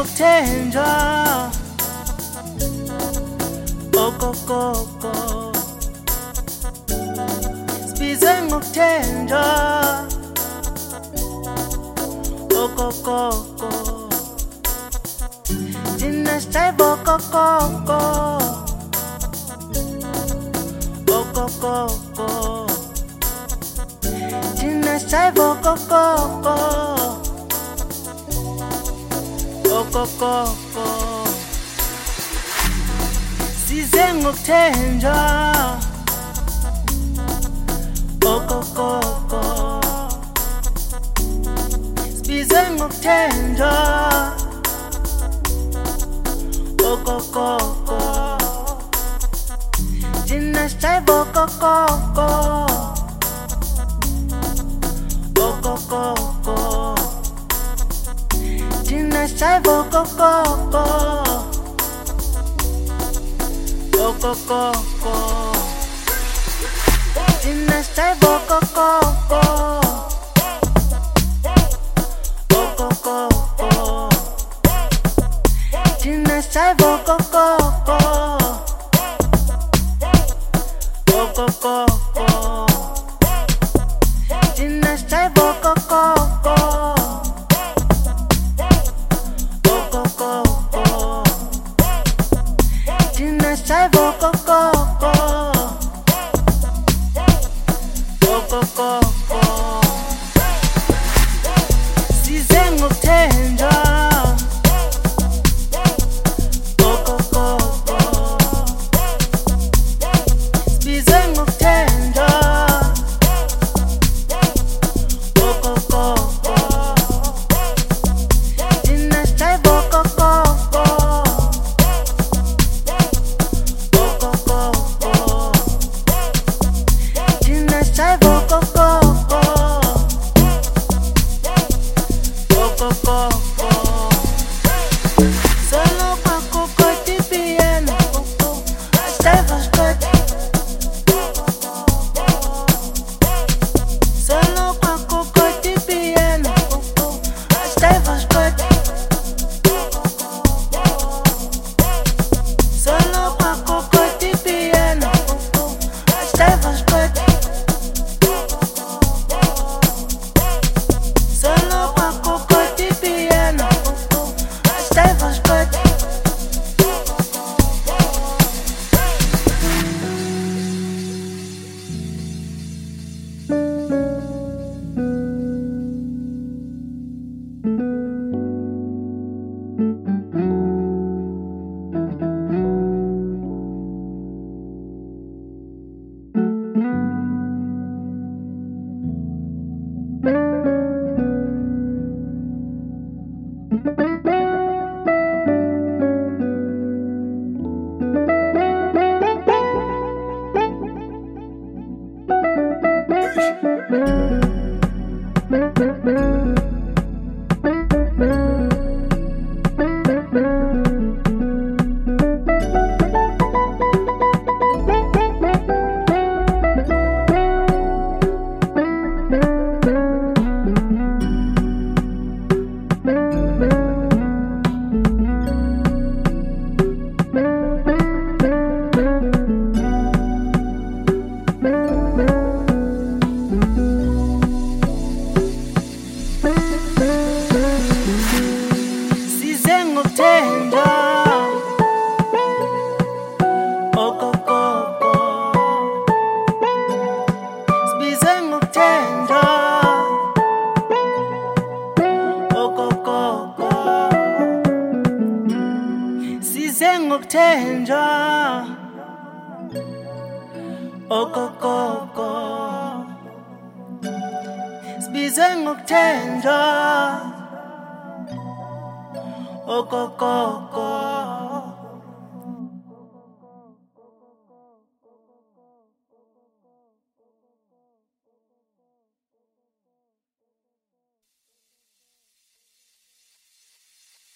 ngokuthenjwa okokoko sibize ngokuthenjwa okokoko thina sijayiva okokoko okokoko thina sijayiva okokoko okokoko size ngokuthenjwa okokoko sibize ngokuthenjwa okokoko thina sijayiva okokoko okokoko thina sijayiva okokoko okokoko thina sijayiva okokoko okokoko thina sijayiva okokoko okokoko thina sijayiva okokoko okokoko thina sijayiva okokoko okokoko size ngokuthenjwa okokoko sibize ngokuthenjwa okokoko thina sijayiva okokoko okokoko thina sijayiva okokoko okokoko solo kwakukho tipiyano sijayiva skoti solo kwakukho tipiyano sijayiva skoti solo kwakukho tipiyano sijayiva skoti solo kwakukho tipiyano sijayiva skoti size ngokuthenjwa okokoko sibize ngokuthenjwa okokoko size ngokuthenjwa okokoko sibize ngokuthenjwa okokoko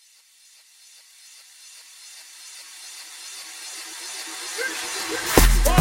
Yeah.